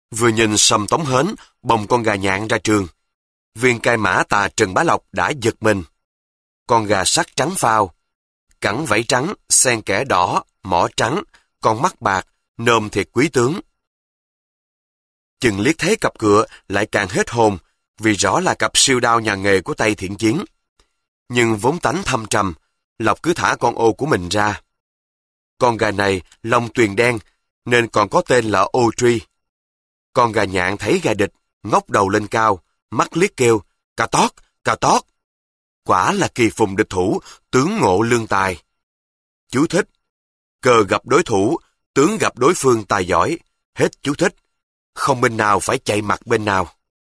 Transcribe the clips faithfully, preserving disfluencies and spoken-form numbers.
Vừa nhìn Sầm Tống Hến bồng con gà nhạn ra trường, viên cai mã tà Trần Bá Lộc đã giật mình. Con gà sắt trắng phao, cẳng vảy trắng, xen kẽ đỏ, mỏ trắng, con mắt bạc, nôm thiệt quý tướng. Chừng liếc thấy cặp cựa lại càng hết hồn, vì rõ là cặp siêu đao nhà nghề của tay thiện chiến. Nhưng vốn tánh thâm trầm, Lộc cứ thả con ô của mình ra. Con gà này lông tuyền đen, nên còn có tên là ô truy. Con gà nhạn thấy gà địch, ngóc đầu lên cao, mắt liếc kêu, cà tót, cà tót. Quả là kỳ phùng địch thủ, tướng ngộ lương tài. Chú thích: cờ gặp đối thủ, tướng gặp đối phương tài giỏi. Hết chú thích. Không bên nào phải chạy mặt bên nào.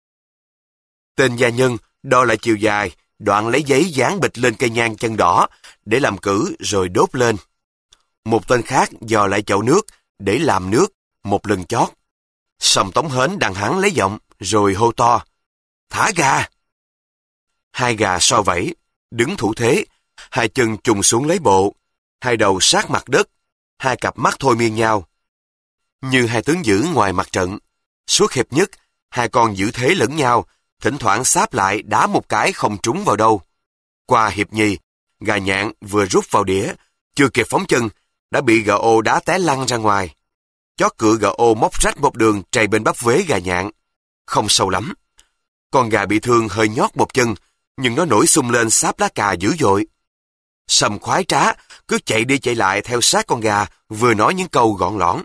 Tên gia nhân đo lại chiều dài, đoạn lấy giấy dán bịch lên cây nhang chân đỏ để làm cử rồi đốt lên. Một tên khác dò lại chậu nước để làm nước một lần chót. Sầm Tống Hến đằng hắn lấy giọng rồi hô to, thả gà. Hai gà so vẫy, đứng thủ thế, hai chân trùng xuống lấy bộ, hai đầu sát mặt đất, hai cặp mắt thôi miên nhau. Như hai tướng giữ ngoài mặt trận, suốt hiệp nhất, hai con giữ thế lẫn nhau, thỉnh thoảng sáp lại đá một cái không trúng vào đâu. Qua hiệp nhì, gà nhạn vừa rút vào đĩa, chưa kịp phóng chân, đã bị gà ô đá té lăn ra ngoài. Chót cựa gà ô móc rách một đường trầy bên bắp vế gà nhạn. Không sâu lắm. Con gà bị thương hơi nhót một chân, nhưng nó nổi sung lên sáp lá cà dữ dội. Sầm khoái trá, cứ chạy đi chạy lại theo sát con gà, vừa nói những câu gọn lõn.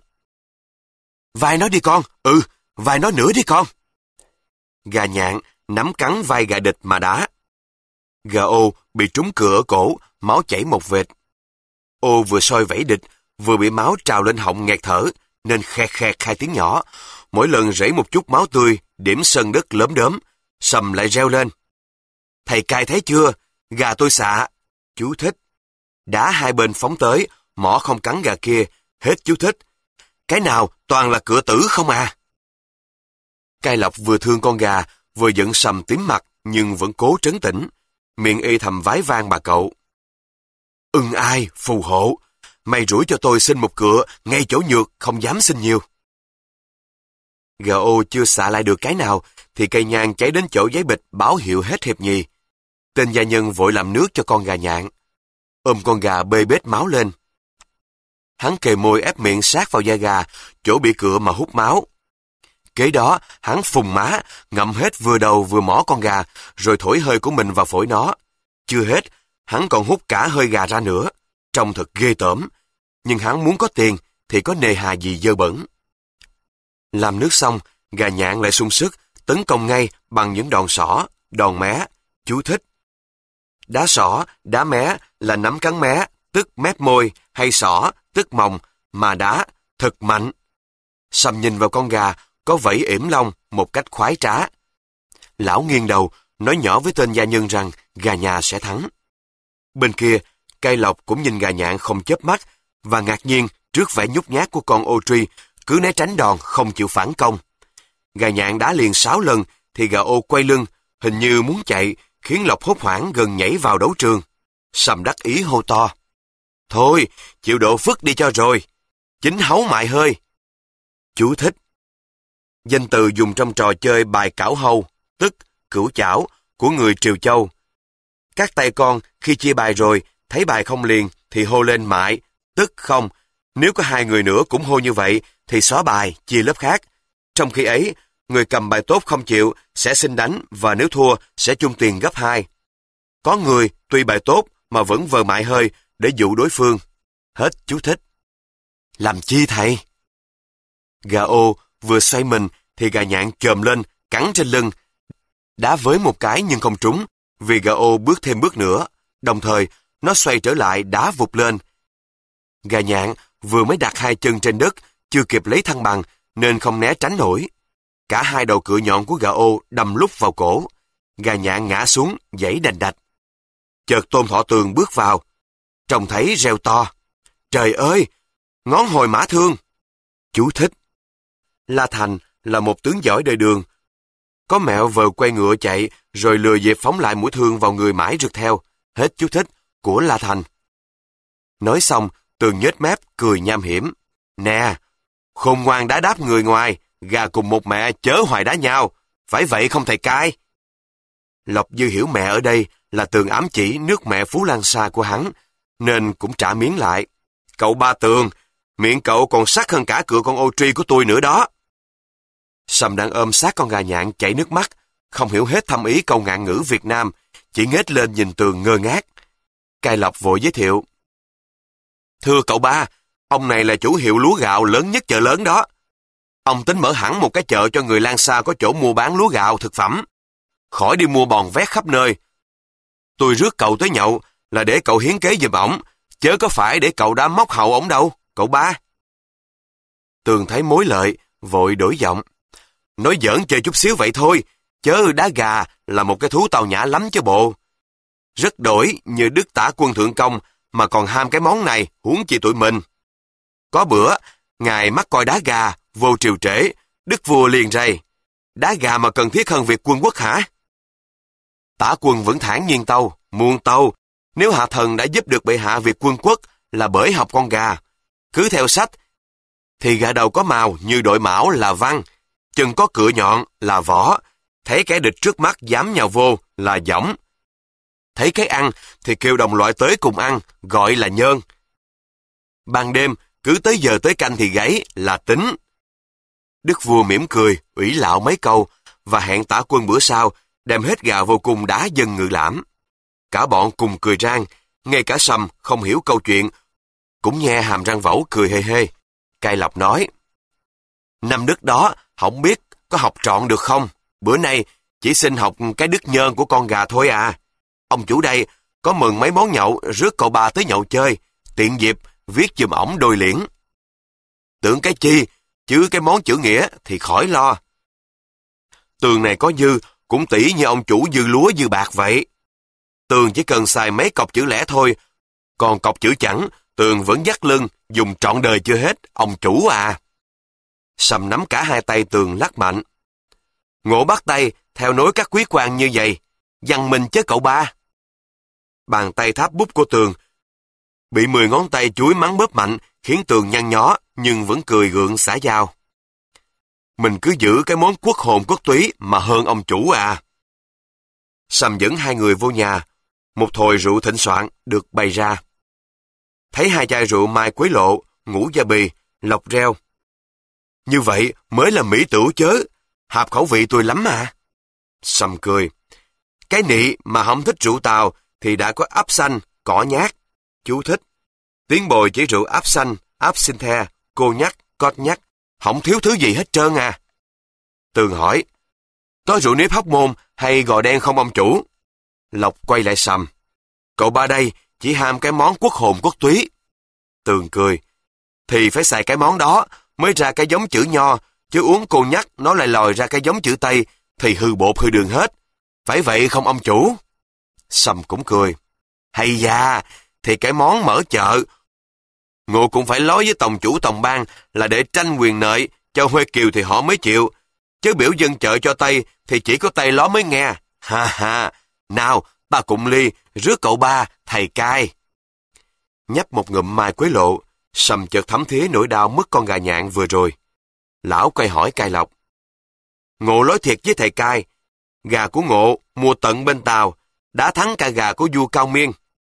Vai nó đi con, ừ, vai nó nữa đi con. Gà nhạn nắm cắn vai gà địch mà đá. Gà ô bị trúng cựa ở cổ, máu chảy một vệt. Ô vừa soi vẫy địch, vừa bị máu trào lên họng nghẹt thở, nên khẹt khẹt hai tiếng nhỏ. Mỗi lần rảy một chút máu tươi, điểm sân đất lốm đốm, Sầm lại reo lên. Thầy cai thấy chưa? Gà tôi xạ. Chú thích: đá hai bên phóng tới, mỏ không cắn gà kia. Hết chú thích. Cái nào toàn là cựa tử không à? Cai Lộc vừa thương con gà, vừa giận Sầm tím mặt, nhưng vẫn cố trấn tĩnh. Miệng y thầm vái vang bà cậu. Ưng ai, phù hộ. Mày rủi cho tôi xin một cựa, ngay chỗ nhược, không dám xin nhiều. Gà ô chưa xạ lại được cái nào, thì cây nhang cháy đến chỗ giấy bịch báo hiệu hết hiệp nhì. Tên gia nhân vội làm nước cho con gà nhạn. Ôm con gà bê bết máu lên. Hắn kề môi ép miệng sát vào da gà, chỗ bị cựa mà hút máu. Kế đó, hắn phùng má, ngậm hết vừa đầu vừa mỏ con gà, rồi thổi hơi của mình vào phổi nó. Chưa hết, hắn còn hút cả hơi gà ra nữa. Trông thật ghê tởm. Nhưng hắn muốn có tiền, thì có nề hà gì dơ bẩn. Làm nước xong, gà nhạn lại sung sức, tấn công ngay bằng những đòn sỏ, đòn mé. Chú thích: đá sỏ, đá mé là nắm cắn mé, tức mép môi, hay sỏ, tức mòng, mà đá, thật mạnh. Sầm nhìn vào con gà, có vẫy yểm lông một cách khoái trá. Lão nghiêng đầu, nói nhỏ với tên gia nhân rằng gà nhà sẽ thắng. Bên kia, Cai Lộc cũng nhìn gà nhạn không chớp mắt, và ngạc nhiên trước vẻ nhút nhát của con ô truy, cứ né tránh đòn, không chịu phản công. Gà nhạn đá liền sáu lần, thì gà ô quay lưng, hình như muốn chạy, khiến Lộc hốt hoảng gần nhảy vào đấu trường. Sầm đắc ý hô to. Thôi, chịu độ phức đi cho rồi. Chính háu mại hơi. Chú thích: danh từ dùng trong trò chơi bài cảo hâu, tức cửu chảo, của người Triều Châu. Các tay con khi chia bài rồi, thấy bài không liền thì hô lên mại, tức không. Nếu có hai người nữa cũng hô như vậy thì xóa bài, chia lớp khác. Trong khi ấy, người cầm bài tốt không chịu sẽ xin đánh, và nếu thua sẽ chung tiền gấp hai. Có người tuy bài tốt mà vẫn vờ mại hơi để dụ đối phương. Hết chú thích. Làm chi thầy? Gà ô vừa xoay mình thì gà nhạn chồm lên, cắn trên lưng. Đá với một cái nhưng không trúng, vì gà ô bước thêm bước nữa. Đồng thời, nó xoay trở lại đá vụt lên. Gà nhạn vừa mới đặt hai chân trên đất, chưa kịp lấy thăng bằng, nên không né tránh nổi. Cả hai đầu cựa nhọn của gà ô đâm lúc vào cổ. Gà nhạn ngã xuống, giãy đành đạch. Chợt Tôn Thọ Tường bước vào. Trông thấy reo to. Trời ơi! Ngón hồi mã thương! Chú thích: La Thành là một tướng giỏi đời Đường. Có mẹo vờ quay ngựa chạy, rồi lừa dịp phóng lại mũi thương vào người mãi rượt theo. Hết chú thích của La Thành. Nói xong, Tường nhếch mép, cười nham hiểm. Nè! Khôn ngoan đã đáp người ngoài, gà cùng một mẹ chớ hoài đá nhau, phải vậy không thầy cai? Lộc Dư hiểu mẹ ở đây là Tường ám chỉ nước mẹ Phú Lan Sa của hắn, nên cũng trả miếng lại. Cậu ba Tường, miệng cậu còn sắc hơn cả cựa con ô tri của tôi nữa đó. Sầm đang ôm sát con gà nhạn chảy nước mắt, không hiểu hết thâm ý câu ngạn ngữ Việt Nam, chỉ nghếch lên nhìn Tường ngơ ngác. Cai Lộc vội giới thiệu. Thưa cậu ba, ông này là chủ hiệu lúa gạo lớn nhất chợ lớn đó. Ông tính mở hẳn một cái chợ cho người Lan Sa có chỗ mua bán lúa gạo, thực phẩm. Khỏi đi mua bòn vét khắp nơi. Tôi rước cậu tới nhậu là để cậu hiến kế giùm ổng, chớ có phải để cậu đã móc hậu ổng đâu, cậu ba. Tường thấy mối lợi, vội đổi giọng. Nói giỡn chơi chút xíu vậy thôi, chớ đá gà là một cái thú tào nhã lắm chứ bộ. Rất đổi như Đức Tả Quân Thượng Công mà còn ham cái món này, huống chi tụi mình. Có bữa, ngài mắc coi đá gà, vô triều trễ, Đức vua liền rầy. Đá gà mà cần thiết hơn việc quân quốc hả? Tả Quân vẫn thản nhiên tâu, muôn tâu, nếu hạ thần đã giúp được bệ hạ việc quân quốc là bởi học con gà. Cứ theo sách, thì gà đầu có màu như đội mão là văn, chân có cựa nhọn là võ, thấy kẻ địch trước mắt dám nhào vô là dõng. Thấy cái ăn thì kêu đồng loại tới cùng ăn, gọi là nhơn. Ban đêm, cứ tới giờ tới canh thì gáy là tính. Đức vua mỉm cười, ủy lạo mấy câu, và hẹn Tả Quân bữa sau, đem hết gà vô cung đá dân ngự lãm. Cả bọn cùng cười rang, ngay cả Sầm không hiểu câu chuyện, cũng nhe hàm răng vẩu cười hê hê. Cai Lộc nói, năm đức đó, không biết có học trọn được không? Bữa nay, chỉ xin học cái đức nhơn của con gà thôi à. Ông chủ đây có mừng mấy món nhậu, rước cậu ba tới nhậu chơi, tiện dịp viết giùm ổng đôi liễn. Tưởng cái chi, chứ cái món chữ nghĩa thì khỏi lo. Tường này có dư, cũng tỷ như ông chủ dư lúa dư bạc vậy. Tường chỉ cần xài mấy cọc chữ lẻ thôi, còn cọc chữ chẵn, Tường vẫn dắt lưng, dùng trọn đời chưa hết, ông chủ à. Sầm nắm cả hai tay Tường lắc mạnh. Ngộ bắt tay, theo nối các quý quan như vậy, văn minh chứ cậu ba. Bàn tay tháp bút của Tường bị mười ngón tay chuối mắng bóp mạnh, khiến Tường nhăn nhó, nhưng vẫn cười gượng xả giao. Mình cứ giữ cái món quốc hồn quốc túy mà hơn ông chủ à. Sầm dẫn hai người vô nhà, một thồi rượu thịnh soạn được bày ra. Thấy hai chai rượu mai quế lộ, ngũ gia bì, lộc reo. Như vậy mới là mỹ tửu chớ, hợp khẩu vị tôi lắm mà. Sầm cười. Cái nị mà không thích rượu Tàu thì đã có áp xanh, cỏ nhát. Chú thích. Tiếng bồi chỉ rượu áp xanh, áp xin the, cô nhắc, cót nhắc, không thiếu thứ gì hết trơn à. Tường hỏi, có rượu nếp Hóc Môn hay gò đen không ông chủ? Lộc quay lại Sầm. Cậu ba đây chỉ ham cái món quốc hồn quốc túy. Tường cười. Thì phải xài cái món đó mới ra cái giống chữ nho, chứ uống cô nhắc nó lại lòi ra cái giống chữ Tây thì hư bột hư đường hết. Phải vậy không ông chủ? Sầm cũng cười. Hay da, thì cái món mở chợ. Ngộ cũng phải nói với tổng chủ tổng bang là để tranh quyền nợ, cho Huê Kiều thì họ mới chịu. Chứ biểu dân chợ cho Tây thì chỉ có Tây ló mới nghe. Ha ha, nào, ta cùng ly, rước cậu ba, thầy cai. Nhấp một ngụm mai quế lộ, Sầm chợt thấm thía nỗi đau mất con gà nhạn vừa rồi. Lão quay hỏi Cai Lộc. Ngộ nói thiệt với thầy cai, gà của Ngộ mua tận bên Tàu, đã thắng cả gà của vua Cao Miên.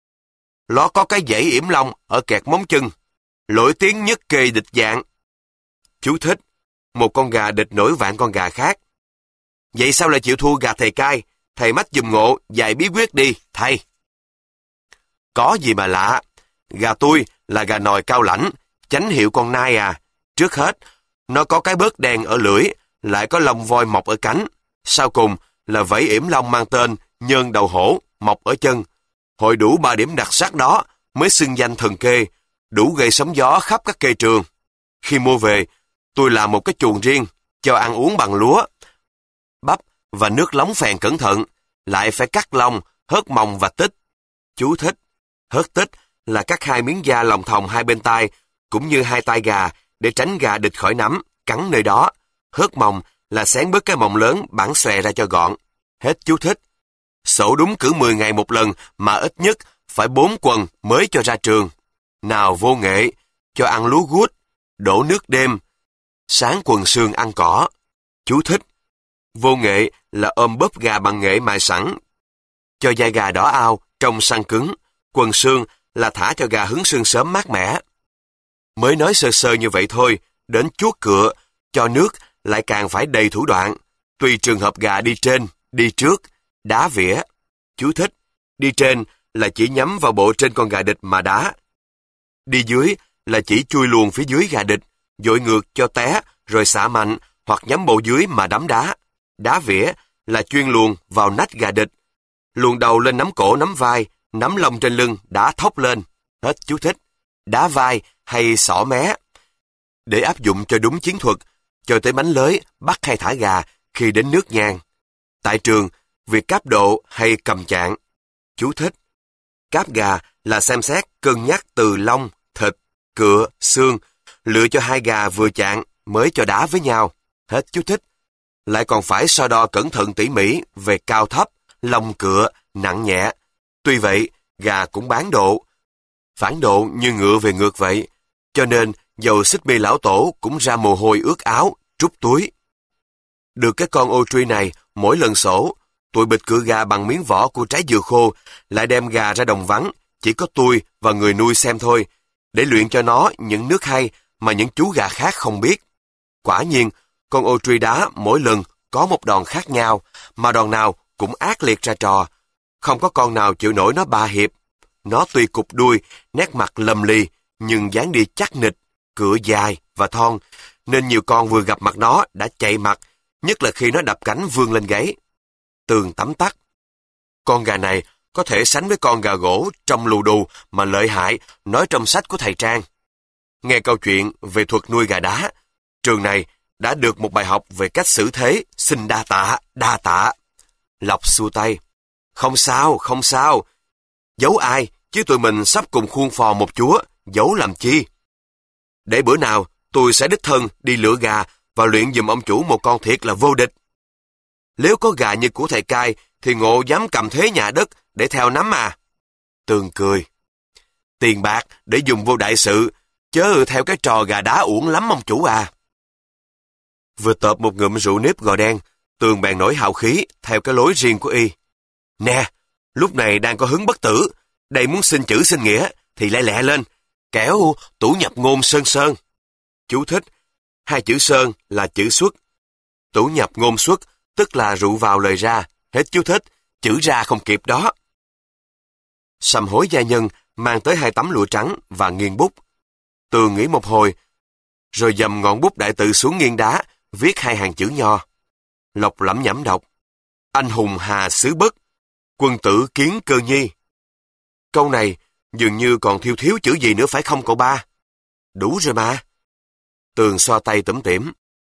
Nó có cái dãy yểm long ở kẹt móng chân, nổi tiếng nhất kê địch dạng. Chú thích, một con gà địch nổi vạn con gà khác. Vậy sao lại chịu thua gà thầy cai? Thầy mách giùm Ngộ vài bí quyết đi, thầy. Có gì mà lạ, gà tôi là gà nòi cao lãnh, chánh hiệu con nai à. Trước hết, nó có cái bớt đen ở lưỡi, lại có lông voi mọc ở cánh. Sau cùng là vảy yểm long mang tên nhơn đầu hổ, mọc ở chân. Hội đủ ba điểm đặc sắc đó mới xưng danh thần kê, đủ gây sóng gió khắp các kê trường. Khi mua về, tôi làm một cái chuồng riêng, cho ăn uống bằng lúa, bắp và nước lóng phèn cẩn thận, lại phải cắt lông, hớt mồng và tích. Chú thích, hớt tích là cắt hai miếng da lòng thòng hai bên tai, cũng như hai tai gà, để tránh gà địch khỏi nắm, cắn nơi đó. Hớt mồng là xén bớt cái mồng lớn, bản xòe ra cho gọn. Hết chú thích. Sổ đúng cử mười ngày một lần, mà ít nhất phải bốn quần mới cho ra trường. Nào vô nghệ, cho ăn lúa guốt, đổ nước đêm, Sáng quần sương ăn cỏ. Chú thích. Vô nghệ là ôm bóp gà bằng nghệ mài sẵn, cho da gà đỏ ao, trong săn cứng. Quần sương là thả cho gà hứng sương sớm mát mẻ. Mới nói sơ sơ như vậy thôi, đến chuốt cựa, cho nước lại càng phải đầy thủ đoạn. Tùy trường hợp gà đi trên, đi trước, đá vỉa. Chú thích. Đi trên là chỉ nhắm vào bộ trên con gà địch mà đá. Đi dưới là chỉ chui luồn phía dưới gà địch, dội ngược cho té, rồi xả mạnh, hoặc nhắm bộ dưới mà đấm đá. Đá vỉa là chuyên luồn vào nách gà địch. Luồn đầu lên nắm cổ nắm vai, nắm lông trên lưng, đá thốc lên. Hết chú thích. Đá vai hay xỏ mé. Để áp dụng cho đúng chiến thuật, cho tới bánh lới, bắt hay thả gà khi đến nước nhang. Tại trường, việc cáp độ hay cầm chạng. Chú thích. Cáp gà là xem xét cân nhắc từ lông, thịt, cựa, xương, lựa cho hai gà vừa chạng mới cho đá với nhau. Hết chú thích. Lại còn phải so đo cẩn thận tỉ mỉ về cao thấp, lông cựa, nặng nhẹ. Tuy vậy, gà cũng bán độ. Phản độ như ngựa về ngược vậy. Cho nên, dầu xích mi lão tổ cũng ra mồ hôi ướt áo, trút túi. Được cái con ô truy này, mỗi lần sổ, tụi bịch cựa gà bằng miếng vỏ của trái dừa khô, lại đem gà ra đồng vắng, chỉ có tôi và người nuôi xem thôi, để luyện cho nó những nước hay mà những chú gà khác không biết. Quả nhiên, con ô truy đá mỗi lần có một đòn khác nhau, mà đòn nào cũng ác liệt ra trò. Không có con nào chịu nổi nó ba hiệp. Nó tuy cụp đuôi, nét mặt lầm lì, nhưng dáng đi chắc nịch, cựa dài và thon, nên nhiều con vừa gặp mặt nó đã chạy mặt, nhất là khi nó đập cánh vươn lên gáy. Tường tắm tắt. Con gà này có thể sánh với con gà gỗ trong lù đù mà lợi hại nói trong sách của thầy Trang. Nghe câu chuyện về thuật nuôi gà đá, trường này đã được một bài học về cách xử thế, xin đa tạ, đa tạ. Lộc xua tay. Không sao, không sao. Giấu ai, chứ tụi mình sắp cùng khuôn phò một chúa, giấu làm chi. Để bữa nào, tôi sẽ đích thân đi lựa gà và luyện giùm ông chủ một con thiệt là vô địch. Nếu có gà như của thầy Cai, thì ngộ dám cầm thế nhà đất để theo nắm à. Tường cười. Tiền bạc để dùng vô đại sự, chớ theo cái trò gà đá uổng lắm ông chủ à. Vừa tợp một ngụm rượu nếp gò đen, Tường bèn nổi hào khí theo cái lối riêng của y. Nè, lúc này đang có hứng bất tử, đây muốn xin chữ xin nghĩa thì lẹ lẹ lên, kẻo tủ nhập ngôn sơn sơn. Chú thích. Hai chữ sơn là chữ xuất. Tủ nhập ngôn xuất tức là rượu vào lời ra. Hết chú thích. Chữ ra không kịp đó. Sầm hối gia nhân mang tới hai tấm lụa trắng và nghiêng bút. Tường nghĩ một hồi, rồi dầm ngọn bút đại tự xuống nghiêng đá, viết hai hàng chữ nho. Lộc lẩm nhẩm đọc. Anh hùng hà xứ Bất, quân tử kiến cơ nhi. Câu này dường như còn thiếu thiếu chữ gì nữa phải không cậu ba? Đủ rồi mà. Tường xoa tay tủm tỉm.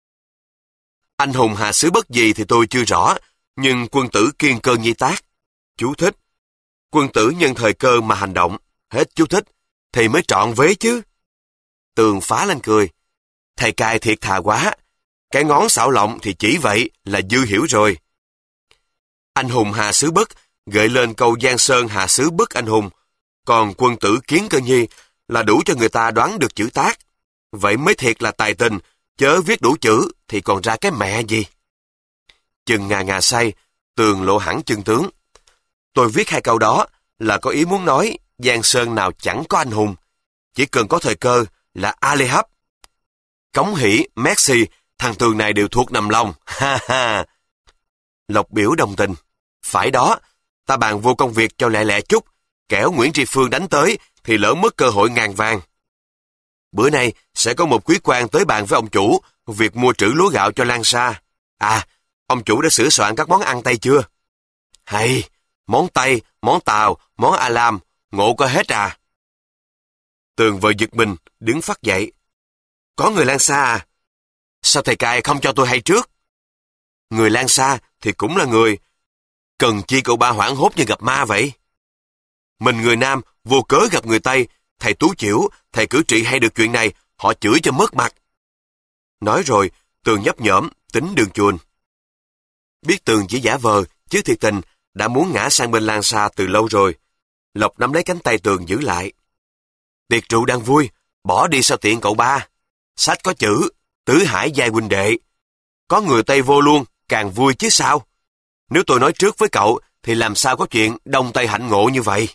Anh hùng hà xứ Bất gì thì tôi chưa rõ, nhưng quân tử kiên cơ nhi tác. Chú thích. Quân tử nhân thời cơ mà hành động. Hết chú thích. Thì mới trọn vế chứ. Tường phá lên cười. Thầy Cai thiệt thà quá. Cái ngón xảo lộng thì chỉ vậy là dư hiểu rồi. Anh hùng hà xứ Bất gợi lên câu Giang Sơn hà xứ Bất anh hùng. Còn quân tử kiến cơ nhi là đủ cho người ta đoán được chữ tác. Vậy mới thiệt là tài tình, chớ viết đủ chữ thì còn ra cái mẹ gì. Chừng ngà ngà say, Tường lộ hẳn chân tướng. Tôi viết hai câu đó là có ý muốn nói Giang Sơn nào chẳng có anh hùng. Chỉ cần có thời cơ là Ali hấp. Cống hỉ, Messi, thằng Tường này đều thuộc nằm lòng. Ha ha. Lộc biểu đồng tình. Phải đó, ta bàn vô công việc cho lẹ lẹ chút, kẻo Nguyễn Tri Phương đánh tới thì lỡ mất cơ hội ngàn vàng. Bữa nay sẽ có một quý quan tới bàn với ông chủ việc mua trữ lúa gạo cho Lan Sa. À, ông chủ đã sửa soạn các món ăn Tây chưa? Hay, món Tây, món Tàu, món A Lam, ngộ có hết à? Tường vợ giật mình, đứng phắt dậy. Có người Lan Sa à? Sao thầy Cai không cho tôi hay trước? Người Lan Sa thì cũng là người. Cần chi cậu ba hoảng hốt như gặp ma vậy? Mình người Nam vô cớ gặp người Tây, thầy Tú Chiểu, thầy Cử Trị hay được chuyện này, họ chửi cho mất mặt. Nói rồi, Tường nhấp nhổm, tính đường chuồn. Biết Tường chỉ giả vờ, chứ thiệt tình, đã muốn ngã sang bên Lan Sa từ lâu rồi. Lộc nắm lấy cánh tay Tường giữ lại. Tiệc rượu đang vui, bỏ đi sao tiện cậu ba. Sách có chữ, Tứ hải giai huynh đệ. Có người Tây vô luôn, càng vui chứ sao? Nếu tôi nói trước với cậu, thì làm sao có chuyện đông tây hạnh ngộ như vậy?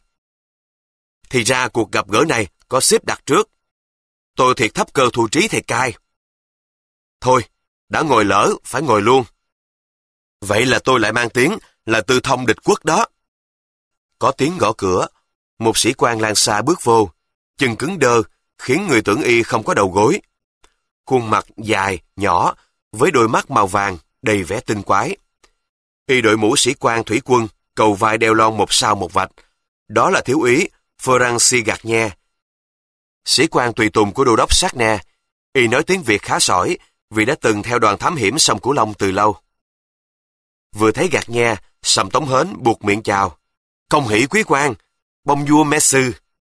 Thì ra cuộc gặp gỡ này có xếp đặt trước. Tôi thiệt thấp cơ thu trí thầy cai. Thôi, đã ngồi lỡ, phải ngồi luôn. Vậy là tôi lại mang tiếng là tư thông địch quốc đó. Có tiếng gõ cửa, một sĩ quan lang xa bước vô, chân cứng đơ, khiến người tưởng y không có đầu gối. Khuôn mặt dài, nhỏ, với đôi mắt màu vàng, đầy vẻ tinh quái. Y đội mũ sĩ quan thủy quân, cầu vai đeo lon một sao một vạch. Đó là thiếu úy Francis Garnier, sĩ quan tùy tùng của đô đốc Sarney. Y nói tiếng Việt khá sỏi vì đã từng theo đoàn thám hiểm sông Cửu Long từ lâu. Vừa thấy Garnier, Sầm Tống Hến buộc miệng chào. Công hỷ quý quan, bonjour monsieur.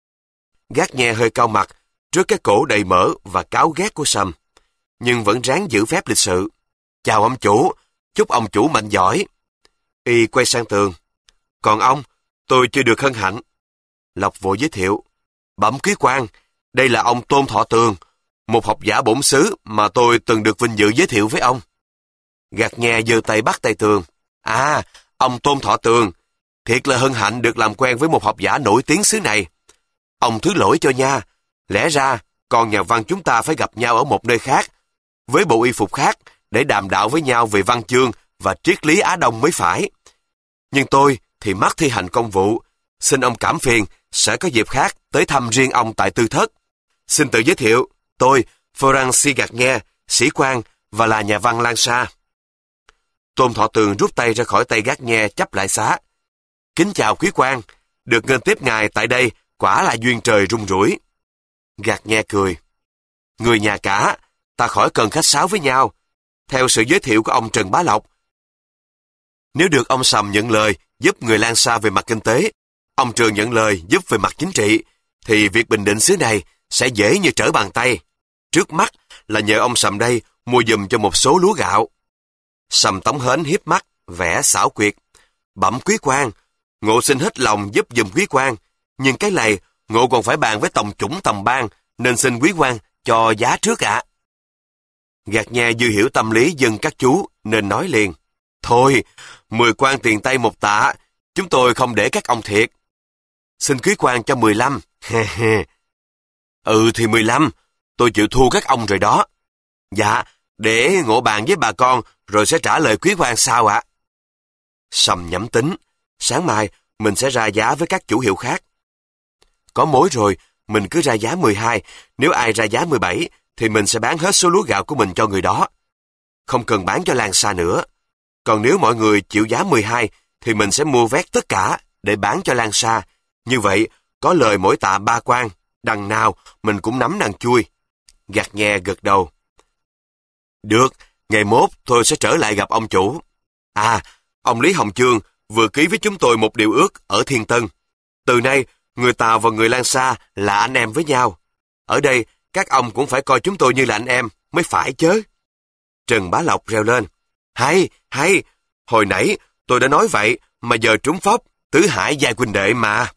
Garnier hơi cau mặt trước cái cổ đầy mỡ và cáo ghét của Sầm, nhưng vẫn ráng giữ phép lịch sự. Chào ông chủ, chúc ông chủ mạnh giỏi. Y quay sang tường. Còn ông, tôi chưa được hân hạnh. Lộc vội giới thiệu. Bẩm quý quan, đây là ông Tôn Thọ Tường, một học giả bổn xứ mà tôi từng được vinh dự giới thiệu với ông. Garnier giơ tay bắt tay Tường. À, ông Tôn Thọ Tường, thiệt là hân hạnh được làm quen với một học giả nổi tiếng xứ này. Ông thứ lỗi cho nha, lẽ ra con nhà văn chúng ta phải gặp nhau ở một nơi khác, với bộ y phục khác, để đàm đạo với nhau về văn chương và triết lý Á Đông mới phải. Nhưng tôi thì mắc thi hành công vụ, xin ông cảm phiền, sẽ có dịp khác tới thăm riêng ông tại tư thất. Xin tự giới thiệu, tôi, Francis Garnier, sĩ quan và là nhà văn Lan Sa. Tôn Thọ Tường rút tay ra khỏi tay Garnier chắp lại xá. Kính chào quý quan, được nghênh tiếp ngài tại đây quả là duyên trời rung rủi. Garnier cười. Người nhà cả, ta khỏi cần khách sáo với nhau. Theo sự giới thiệu của ông Trần Bá Lộc, nếu được ông Sầm nhận lời giúp người Lan Sa về mặt kinh tế, ông Trường nhận lời giúp về mặt chính trị, thì việc bình định xứ này sẽ dễ như trở bàn tay. Trước mắt là nhờ ông Sầm đây mua giùm cho một số lúa gạo. Sầm Tống Hến hiếp mắt, vẻ xảo quyệt. Bẩm quý quan, ngộ xin hết lòng giúp giùm quý quan, nhưng cái này ngộ còn phải bàn với tổng chủng tầm bang, nên xin quý quan cho giá trước ạ. À. Garnier dư hiểu tâm lý dân các chú, nên nói liền. Thôi, mười quan tiền Tây một tạ, chúng tôi không để các ông thiệt. Xin quý quan cho mười lăm. Ừ thì mười lăm, tôi chịu thua các ông rồi đó. Dạ, để ngộ bàn với bà con, rồi sẽ trả lời quý quan sao ạ? À? Sầm nhẩm tính, sáng mai mình sẽ ra giá với các chủ hiệu khác. Có mối rồi, mình cứ ra giá mười hai, nếu ai ra giá mười bảy, thì mình sẽ bán hết số lúa gạo của mình cho người đó. Không cần bán cho Lan Sa nữa. Còn nếu mọi người chịu giá mười hai, thì mình sẽ mua vét tất cả để bán cho Lan Sa. Như vậy, có lời mỗi tạ ba quan, đằng nào mình cũng nắm đằng chui. Garnier gật đầu. Được, ngày mốt tôi sẽ trở lại gặp ông chủ. À, ông Lý Hồng Chương vừa ký với chúng tôi một điều ước ở Thiên Tân. Từ nay, người Tàu và người Lan Sa là anh em với nhau. Ở đây, các ông cũng phải coi chúng tôi như là anh em, mới phải chứ. Trần Bá Lộc reo lên. Hay, hay, hồi nãy tôi đã nói vậy, mà giờ trúng phóc, tứ hải giai huynh đệ mà.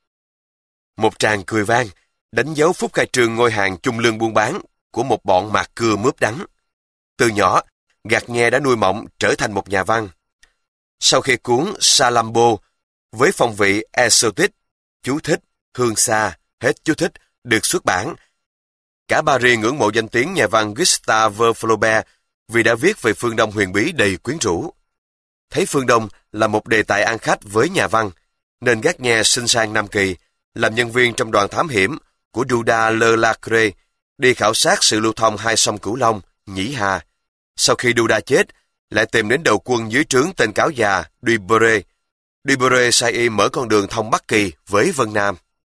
Một tràng cười vang, đánh dấu phút khai trương ngôi hàng chung lương buôn bán của một bọn mạt cưa mướp đắng. Từ nhỏ, Garnier đã nuôi mộng trở thành một nhà văn. Sau khi cuốn Salammbô với phong vị exotic, chú thích, hương xa, hết chú thích, được xuất bản, cả Paris ngưỡng mộ danh tiếng nhà văn Gustave Flaubert vì đã viết về phương Đông huyền bí đầy quyến rũ. Thấy phương Đông là một đề tài ăn khách với nhà văn, nên Garnier xin sang Nam Kỳ, làm nhân viên trong đoàn thám hiểm của Doudat Le Lacré, đi khảo sát sự lưu thông hai sông Cửu Long, Nhĩ Hà. Sau khi Doudat chết, lại tìm đến đầu quân dưới trướng tên cáo già Dubré. Dubré sai y mở con đường thông Bắc Kỳ với Vân Nam.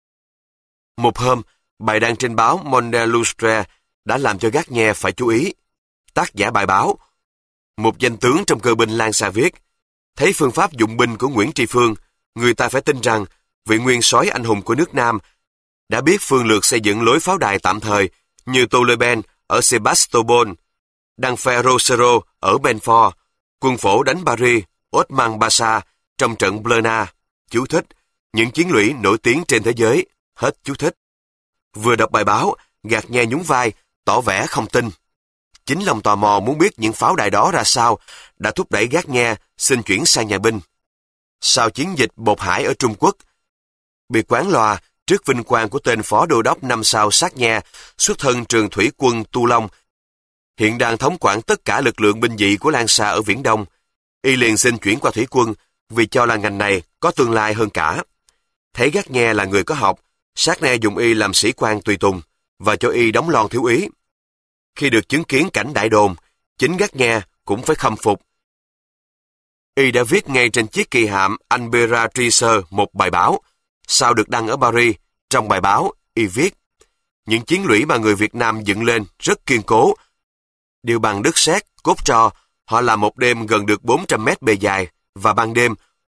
Một hôm, bài đăng trên báo Monde Lustre đã làm cho Garnier phải chú ý. Tác giả bài báo, một danh tướng trong cơ binh Lan Sa viết, thấy phương pháp dụng binh của Nguyễn Tri Phương, người ta phải tin rằng vị nguyên soái anh hùng của nước Nam đã biết phương lược xây dựng lối pháo đài tạm thời như Toleben ở Sebastopol, Denfert Rochereau ở Belfort, quân phổ đánh Paris, Osman Basa trong trận Blerna. Chú thích, những chiến lũy nổi tiếng trên thế giới. Hết chú thích. Vừa đọc bài báo, Garnier nhún vai, tỏ vẻ không tin. chính lòng tò mò muốn biết những pháo đài đó ra sao đã thúc đẩy Garnier xin chuyển sang nhà binh. Sau chiến dịch Bột Hải ở Trung Quốc, bị quán loa trước vinh quang của tên phó đô đốc năm sao Sagna, xuất thân trường thủy quân Tu Long, hiện đang thống quản tất cả lực lượng binh dị của Lan Sa ở Viễn Đông, y liền xin chuyển qua thủy quân vì cho là ngành này có tương lai hơn cả. Thấy Garnier là người có học, Sagna dùng y làm sĩ quan tùy tùng và cho y đóng lon thiếu úy. Khi được chứng kiến cảnh đại đồn, chính Garnier cũng phải khâm phục. Y đã viết ngay trên chiếc kỳ hạm Imperatrice một bài báo, sau được đăng ở Paris. Trong bài báo, y viết: những chiến lũy mà người Việt Nam dựng lên rất kiên cố. Đều bằng đất sét, cốt tro, họ làm một đêm gần được bốn trăm mét bề dài, và ban đêm,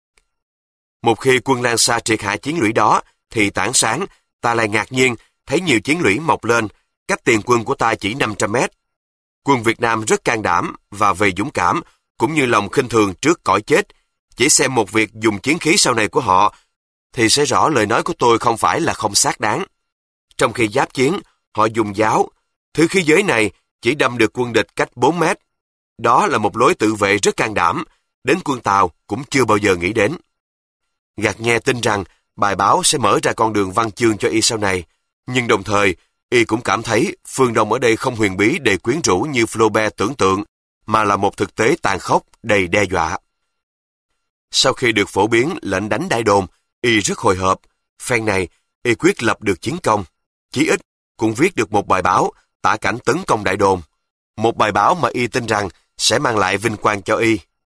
một khi quân Lan Sa triệt hạ chiến lũy đó, thì tảng sáng, ta lại ngạc nhiên thấy nhiều chiến lũy mọc lên, cách tiền quân của ta chỉ năm trăm mét. Quân Việt Nam rất can đảm và về dũng cảm, cũng như lòng khinh thường trước cõi chết. Chỉ xem một việc dùng chiến khí sau này của họ, thì sẽ rõ lời nói của tôi không phải là không xác đáng. Trong khi giáp chiến, họ dùng giáo. Thứ khí giới này chỉ đâm được quân địch cách bốn mét. Đó là một lối tự vệ rất can đảm, đến quân Tàu cũng chưa bao giờ nghĩ đến. Garnier tin rằng bài báo sẽ mở ra con đường văn chương cho y sau này, nhưng đồng thời, y cũng cảm thấy phương Đông ở đây không huyền bí đầy quyến rũ như Flaubert tưởng tượng, mà là một thực tế tàn khốc đầy đe dọa. Sau khi được phổ biến lệnh đánh Đại Đồn, y rất hồi hộp. Phen này, y quyết lập được chiến công. Chí ít, cũng viết được một bài báo tả cảnh tấn công Đại Đồn. Một bài báo mà y tin rằng sẽ mang lại vinh quang cho y.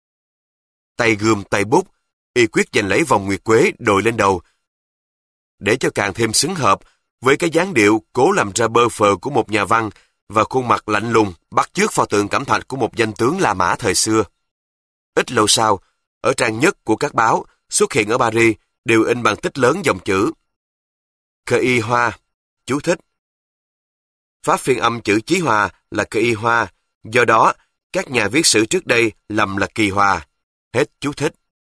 Tay gươm tay bút, y quyết giành lấy vòng nguyệt quế đội lên đầu, để cho càng thêm xứng hợp với cái dáng điệu cố làm ra bơ phờ của một nhà văn và khuôn mặt lạnh lùng bắt chước pho tượng cẩm thạch của một danh tướng La Mã thời xưa. Ít lâu sau, ở trang nhất của các báo xuất hiện ở Paris đều in bằng tích lớn dòng chữ Cờ Y Hoa, chú thích. Pháp phiên âm chữ Chí Hòa là Cờ Y Hoa, do đó các nhà viết sử trước đây lầm là Kỳ Hòa. Hết chú thích.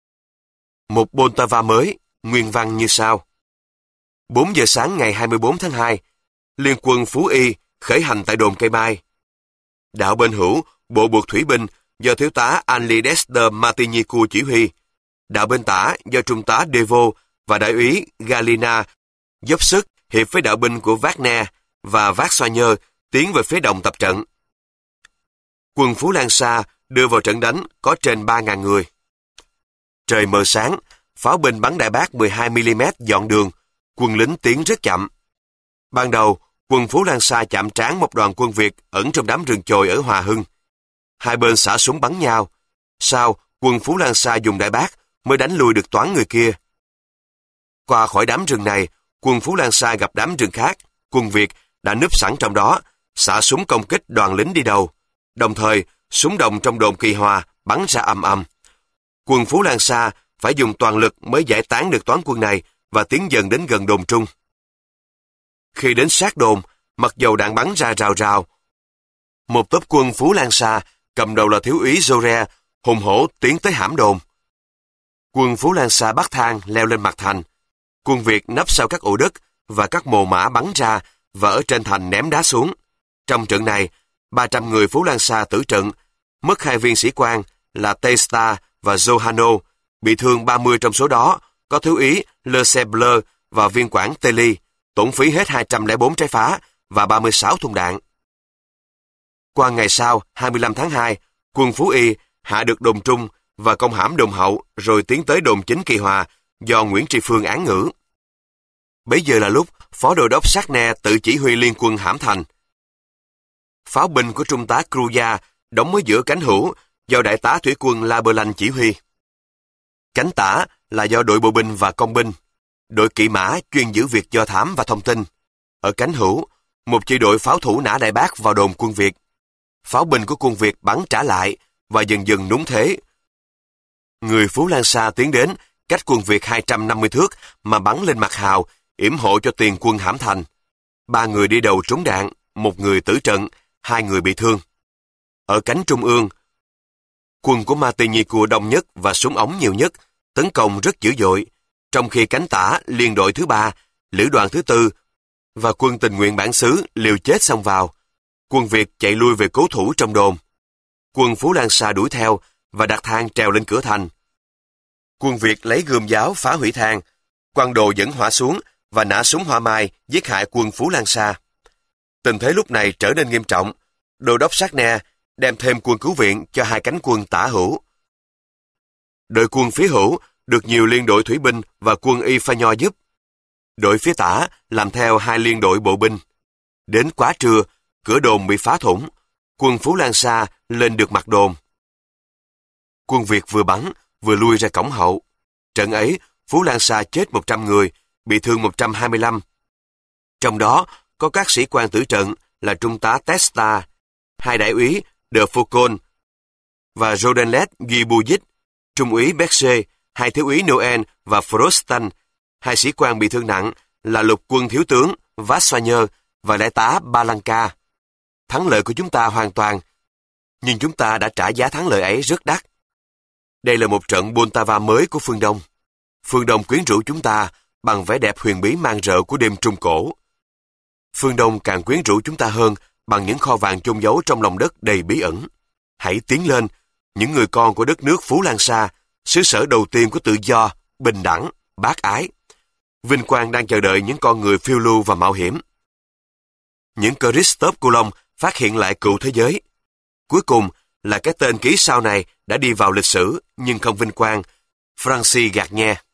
Một Poltava mới, nguyên văn như sau. bốn giờ sáng ngày hai mươi bốn tháng hai, Liên quân Phú Y khởi hành tại đồn Cây Mai. Đạo bên hữu, bộ buộc thủy binh do thiếu tá Henri Dexter Martigny-Cu chỉ huy. Đạo bên tả do trung tá Devaux và đại úy Galina dốc sức hiệp với đạo binh của Wagner và Vaxoyer tiến về phía đồng tập trận. Quân Phú Lan Sa đưa vào trận đánh có trên ba nghìn người. Trời mờ sáng, pháo binh bắn đại bác mười hai mi li mét dọn đường, quân lính tiến rất chậm. Ban đầu, quân Phú Lan Sa chạm trán một đoàn quân Việt ẩn trong đám rừng chồi ở Hòa Hưng. Hai bên xả súng bắn nhau. Sau, quân Phú Lan Sa dùng đại bác mới đánh lùi được toán người kia. Qua khỏi đám rừng này, quân Phú Lan Sa gặp đám rừng khác, quân Việt đã núp sẵn trong đó, xả súng công kích đoàn lính đi đầu. Đồng thời, súng đồng trong đồn Kỳ Hòa bắn ra ầm ầm. Quân Phú Lan Sa phải dùng toàn lực mới giải tán được toán quân này và tiến dần đến gần đồn Trung. Khi đến sát đồn, mặc dầu đạn bắn ra rào rào, một tốp quân Phú Lan Sa cầm đầu là thiếu úy Jore hùng hổ tiến tới hãm đồn. Quân Phú Lan Sa bắt thang leo lên mặt thành. Quân Việt nấp sau các ổ đất và các mồ mã bắn ra và ở trên thành ném đá xuống. Trong trận này, ba trăm người Phú Lan Sa tử trận, mất hai viên sĩ quan là Testa và Johano, bị thương ba mươi trong số đó, có thiếu úy Le Seble và viên quản Telly, tổn phí hết hai trăm lẻ bốn trái phá và ba mươi sáu thùng đạn. Qua ngày sau, hai mươi lăm tháng hai, quân Phú Y hạ được đồn Trung và công hãm đồn Hậu rồi tiến tới đồn chính Kỳ Hòa do Nguyễn Tri Phương án ngữ. Bấy giờ là lúc phó đô đốc Sagna tự chỉ huy liên quân hãm thành. Pháo binh của trung tá Cruya đóng ở giữa cánh hữu do đại tá thủy quân La Berlan chỉ huy. Cánh tả là do đội bộ binh và công binh. Đội kỵ mã chuyên giữ việc do thám và thông tin. Ở cánh hữu, một chi đội pháo thủ nã đại bác vào đồn quân Việt. Pháo binh của quân Việt bắn trả lại và dần dần núng thế. Người Phú Lan Sa tiến đến cách quân Việt hai trăm năm mươi thước mà bắn lên mặt hào, yểm hộ cho tiền quân hãm thành. Ba người đi đầu trúng đạn, một người tử trận, hai người bị thương. Ở cánh trung ương, quân của Martigny-Cu đông nhất và súng ống nhiều nhất, tấn công rất dữ dội, trong khi cánh tả liên đội thứ ba, lữ đoàn thứ tư và quân tình nguyện bản xứ liều chết xông vào. Quân Việt chạy lui về cố thủ trong đồn. Quân Phú Lan Sa đuổi theo và đặt thang trèo lên cửa thành. Quân Việt lấy gươm giáo phá hủy thang, quăng đồ dẫn hỏa xuống và nã súng hoa mai giết hại quân Phú Lan Sa. Tình thế lúc này trở nên nghiêm trọng. Đô đốc Sát Ne đem thêm quân cứu viện cho hai cánh quân tả hữu. Đội quân phía hữu được nhiều liên đội thủy binh và quân Y Pha Nho giúp. Đội phía tả làm theo hai liên đội bộ binh. Đến quá trưa, cửa đồn bị phá thủng, quân Phú Lan Sa lên được mặt đồn. Quân Việt vừa bắn, vừa lui ra cổng hậu. Trận ấy, Phú Lan Sa chết một trăm người, bị thương một trăm hai mươi lăm. Trong đó, có các sĩ quan tử trận là Trung tá Testa, hai đại úy De Faucon và Rodenlet Guy-Bouillit, Trung úy Berger, hai thiếu úy Noel và Frostan, hai sĩ quan bị thương nặng là lục quân thiếu tướng Vassoyer và đại tá Balanca. Thắng lợi của chúng ta hoàn toàn, nhưng chúng ta đã trả giá thắng lợi ấy rất đắt. Đây là một trận Poltava mới của phương Đông. Phương Đông quyến rũ chúng ta bằng vẻ đẹp huyền bí mang rợ của đêm Trung Cổ. Phương Đông càng quyến rũ chúng ta hơn bằng những kho vàng chôn giấu trong lòng đất đầy bí ẩn. Hãy tiến lên, những người con của đất nước Phú Lan Sa, xứ sở đầu tiên của tự do, bình đẳng, bác ái. Vinh quang đang chờ đợi những con người phiêu lưu và mạo hiểm. Những Christophe Colomb phát hiện lại cựu thế giới. Cuối cùng là cái tên ký sau này đã đi vào lịch sử nhưng không vinh quang, Francis Garnier.